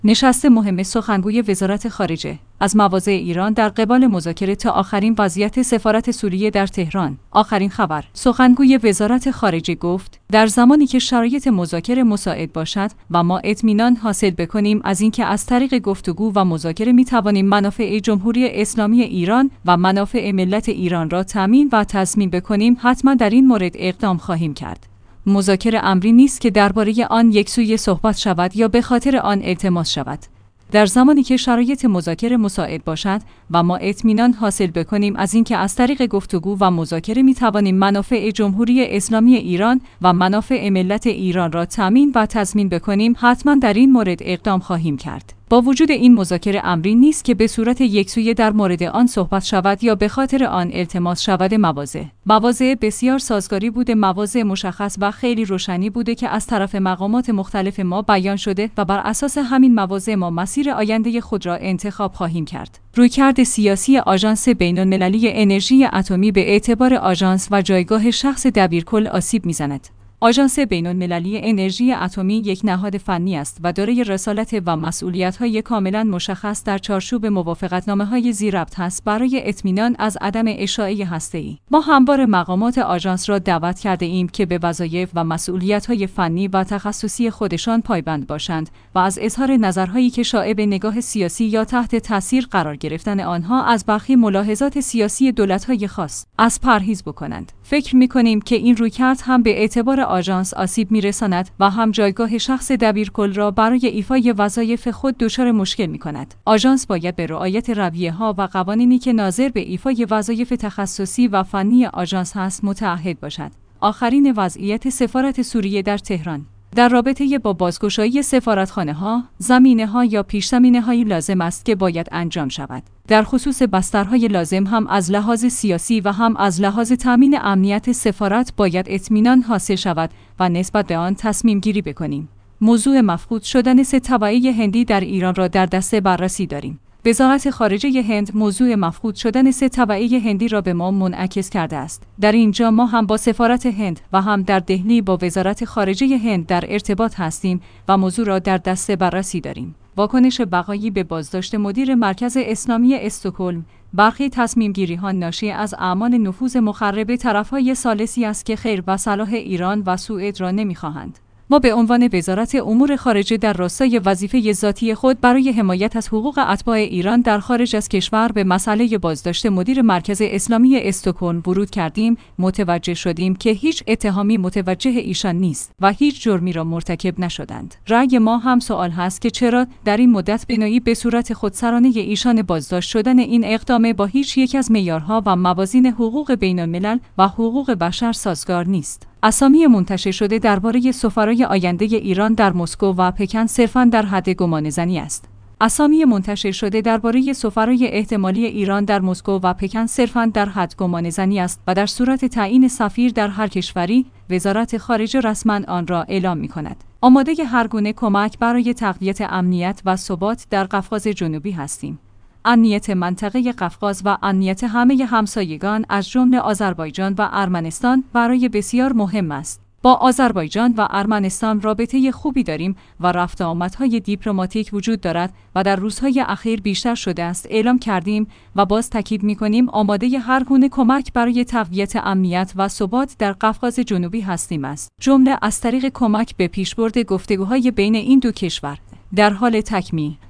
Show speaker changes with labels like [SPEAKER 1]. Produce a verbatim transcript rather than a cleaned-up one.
[SPEAKER 1] نشست مهم سخنگوی وزارت خارجه از مواضع ایران در قبال مذاکره تا آخرین وضعیت سفارت سوریه در تهران. آخرین خبر: سخنگوی وزارت خارجه گفت در زمانی که شرایط مذاکره مساعد باشد و ما اطمینان حاصل بکنیم از اینکه از طریق گفتگو و مذاکره می توانیم منافع جمهوری اسلامی ایران و منافع ملت ایران را تامین و تضمین بکنیم، حتما در این مورد اقدام خواهیم کرد. مذاکره امری نیست که درباره آن یکسویه صحبت شود یا به خاطر آن التماس شود. در زمانی که شرایط مذاکره مساعد باشد و ما اطمینان حاصل بکنیم از اینکه از طریق گفتگو و مذاکره می توانیم منافع جمهوری اسلامی ایران و منافع ملت ایران را تامین و تضمین بکنیم، حتما در این مورد اقدام خواهیم کرد. با وجود این مذاکره امری نیست که به صورت یکسویه در مورد آن صحبت شود یا به خاطر آن التماس شود. مواضع مواضع بسیار سازگاری بوده، مواضع مشخص و خیلی روشنی بوده که از طرف مقامات مختلف ما بیان شده و بر اساس همین مواضع ما مسیر آینده خود را انتخاب خواهیم کرد. رویکرد سیاسی آژانس بین‌المللی انرژی اتمی به اعتبار آژانس و جایگاه شخص دبیرکل آسیب می‌زند. آژانس بین‌المللی انرژی اتمی یک نهاد فنی است و دارای رسالت و مسئولیت‌های کاملاً مشخص در چارچوب موافقتنامه‌های ذی‌ربط است برای اطمینان از عدم اشاعه هسته‌ای. ما همواره مقامات آژانس را دعوت کرده ایم که به وظایف و مسئولیت‌های فنی و تخصصی خودشان پایبند باشند و از اظهار نظرهایی که شایع به نگاه سیاسی یا تحت تاثیر قرار گرفتن آنها از برخی ملاحظات سیاسی دولت‌های خاص از پرهیز بکنند. فکر می‌کنیم که این رویکرد هم به اعتبار آژانس آسیب می‌رساند و هم جایگاه شخص دبیرکل را برای ایفای وظایف خود دچار مشکل می‌کند. آژانس باید به رعایت رویه‌ها و قوانینی که ناظر به ایفای وظایف تخصصی و فنی آژانس هست متعهد باشد. آخرین وضعیت سفارت سوریه در تهران. در رابطه با بازگشایی سفارتخانه‌ها، زمینه‌ها یا پیش‌زمینه‌هایی لازم است که باید انجام شود. در خصوص بسترهای لازم هم از لحاظ سیاسی و هم از لحاظ تامین امنیت سفارت باید اطمینان حاصل شود و نسبت به آن تصمیم گیری بکنیم. موضوع مفقود شدن سه طبقه هندی در ایران را در دسته بررسی داریم. وزارت خارجه هند موضوع مفقود شدن سه طبقه هندی را به ما منعکس کرده است. در اینجا ما هم با سفارت هند و هم در دهلی با وزارت خارجه هند در ارتباط هستیم و موضوع را در دسته بررسی داریم. واکنش بقایی به بازداشت مدیر مرکز اسلامی استکهلم. برخی تصمیم گیری ها ناشی از اعمال نفوذ مخرب طرفهای ثالثی است که خیر و صلاح ایران و سوئد را نمی‌خواهند. ما به عنوان وزارت امور خارجه در راستای وظیفه ذاتی خود برای حمایت از حقوق اتباع ایران در خارج از کشور به مسئله بازداشت مدیر مرکز اسلامی استکهلم ورود کردیم. متوجه شدیم که هیچ اتهامی متوجه ایشان نیست و هیچ جرمی را مرتکب نشدند. رأی ما هم سوال هست که چرا در این مدت بینایی به صورت خودسرانه ایشان بازداشت شدن این اقدام با هیچ یک از معیارها و موازین حقوق بین‌الملل و حقوق بشر سازگار نیست. اسامی منتشر شده درباره سفرای آینده ایران در مسکو و پکن صرفاً در حد گمانه‌زنی است. اسامی منتشر شده درباره سفرای احتمالی ایران در مسکو و پکن صرفاً در حد گمانه‌زنی است و در صورت تعیین سفیر در هر کشوری وزارت خارجه رسما آن را اعلام می‌کند. آماده هر گونه کمک برای تقویت امنیت و ثبات در قفقاز جنوبی هستیم. امنیت منطقه قفقاز و امنیت همه همسایگان از جمله آذربایجان و ارمنستان برای بسیار مهم است. با آذربایجان و ارمنستان رابطه خوبی داریم و رفت و آمدهای دیپلماتیک وجود دارد و در روزهای اخیر بیشتر شده است. اعلام کردیم و باز تاکید می‌کنیم آماده هر گونه کمک برای تقویت امنیت و ثبات در قفقاز جنوبی هستیم است. جمله از طریق کمک به پیشبرد گفتگوهای بین این دو کشور در حال تکمیل